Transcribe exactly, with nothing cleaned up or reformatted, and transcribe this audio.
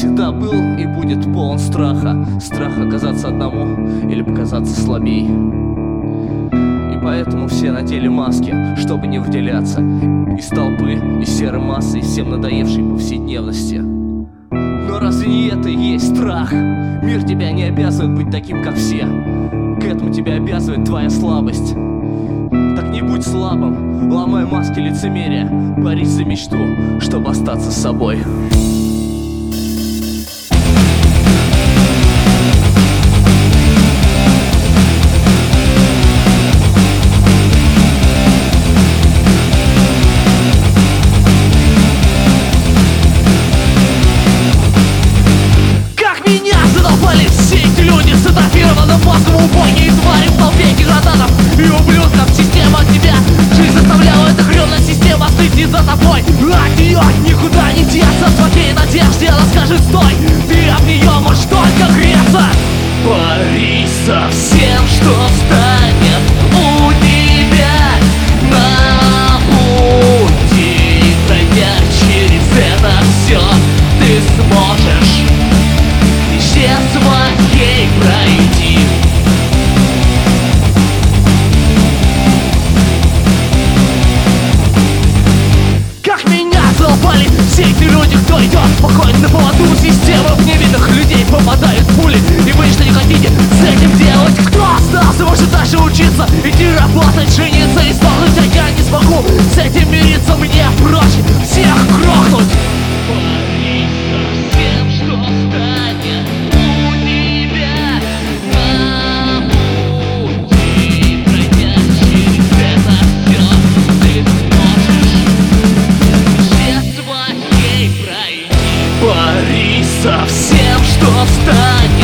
всегда был и будет полон страха. Страх оказаться одному или показаться слабей. И поэтому все надели маски, чтобы не выделяться из толпы, из серой массы, из всем надоевшей повседневности. Но разве не это и есть страх? Мир тебя не обязывает быть таким, как все. К этому тебя обязывает твоя слабость. Так не будь слабым, ломай маски лицемерия, борись за мечту, чтобы остаться собой. Все эти люди с атрофированным мозгом, убогие твари в толпе деградатов и ублюдков. Система тебя, жизнь заставляла эта хрёная система следить за тобой. От неё никуда не деться, в твоей надежде она скажет стой. Ты об неё можешь только греться. Борись со всем, что встанет у тебя на пути. Пройдя через это всё, ты сможешь без своей пройти. Как меня залопали все эти люди, кто идет спокойно на поводу системы. В невинных людей попадают пули, и вы что не хотите с этим делать? Кто остался, может дальше учиться, идти работать, жениться и сдохнуть, а я не смогу с этим мириться. Мне проще всех грохнуть. Борись со всем, что встанет